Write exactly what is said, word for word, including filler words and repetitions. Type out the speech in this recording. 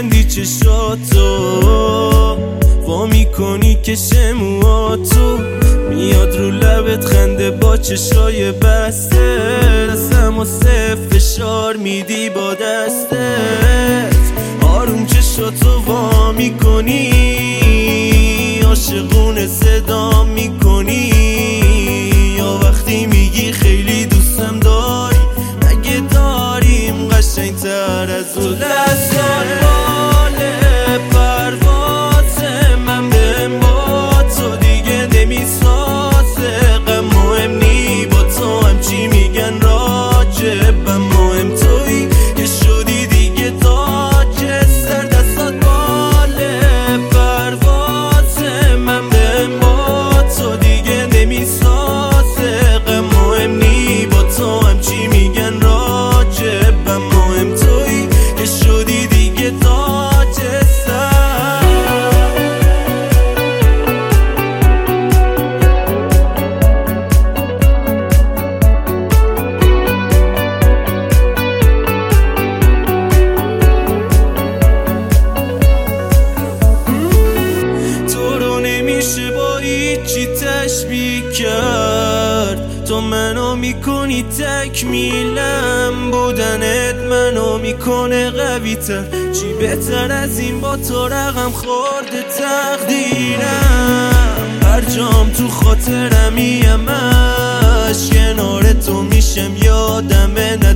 میبندی چشاتو وا میکنی که شمواتو میاد رو لبت خنده با چشای بسته دستم و صف فشار میدی با دستت آروم چشاتو وا میکنی عاشقونه صدا میکنی یا وقتی میگی خیلی دوستم داری مگه داریم قشنگ تر از اون دستان باله پرواز من به با تو دیگه نمیسازه غم مهم نی با تو همچی میگن راجبم مهم توی که شدی دیگه تاج سر دستات باله پرواز من به با تو دیگه نمیسازه غم مهم نی با تو همچی میگن راجبم مهم توی که شدی دیگه تاج سر تو رو نمیشه با هیچی تشبیه کرد تو منو میکنی تکمیلم بودنت منو میکنه قوی تر چی بهتر از این با تو رقم خورده تقدیرم هر جام تو خاطرمی همش کنار تو میشم یادمه